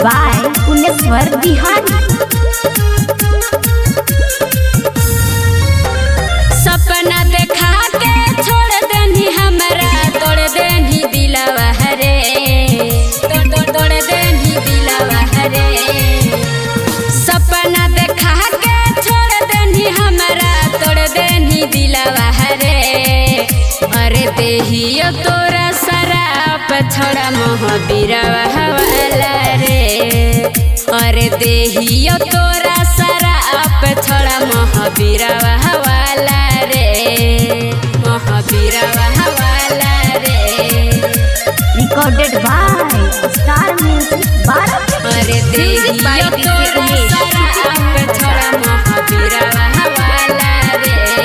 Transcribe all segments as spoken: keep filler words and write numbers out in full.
by Puneshwar Bihari। सपना देखा के छोड़ देनी हमरा, तोड़ देनी दिलवा हरे, तोड़ तोड़ तोड़ देनी दिलवा हरे। सपना देखा के छोड़ देनी हमरा, तोड़ देनी दिलवा हरे। अरे देहियो तोरा शराब छोड़ा महावीरवा हवाला रे। अरे देहियो तोरा शराब छोड़ा महावीरवा हवाला रे, महावीरवा हवाला रे। Recorded by Star Music Bharat। अरे देहियो तोरा शराब छोड़ा महावीरवा हवाला रे।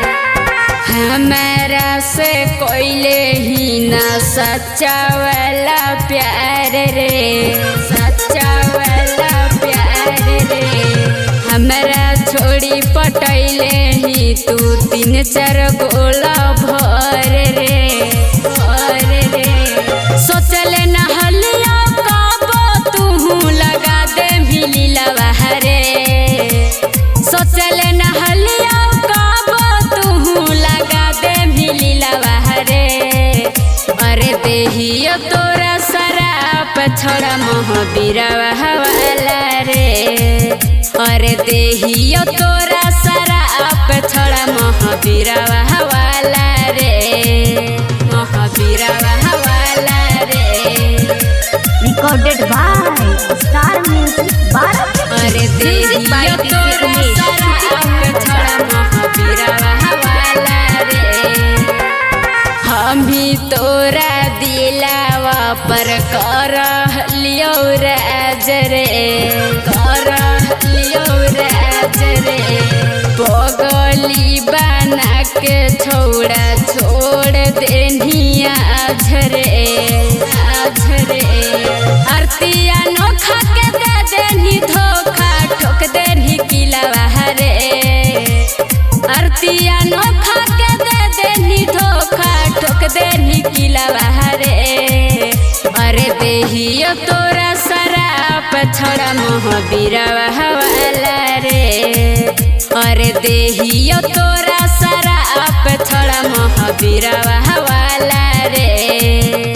हमारा से कोइले ही ना सच्चा वाला प्यार रे, सच्चा वाला प्यार रे। हमारा छोड़ी पटैले ही तू तीन चार गोला भर रे, भर रे। सोचले न हलिया कब तू लगा दे मिलीलवा हरे। सोचले न हलिया कब तू लगा दे मिलीलवा हरे। अरे देहियो तोरा शराब छोड़ा महावीरवा हवाला रे। अरे देहियो तोरा शराब छोड़ा महावीरवा हवाला रे, महावीरवा हवाला रे। Recorded by Star Music Bharat। अरे देहियो तोरा शराब छोड़ा महावीरवा हवाला रे। हम भी तोरा दिलावा पर कर लियो राज रे, कर लियो राज रे। पगली बना के छोड़ा छोड़ देनी आझरे, आझरे। आरतिया नोखा के दे देनी धोखा, ठोक देनी किलवा हरे। आरतिया नोखा के दे देनी धोखा, ठोक देनी किलवा हरे। अरे देहियो तोरा शराब छोड़ा महावीरवा हवाला रे। अरे देहियो तोरा शराब छोड़ा महावीरवा हवाला रे।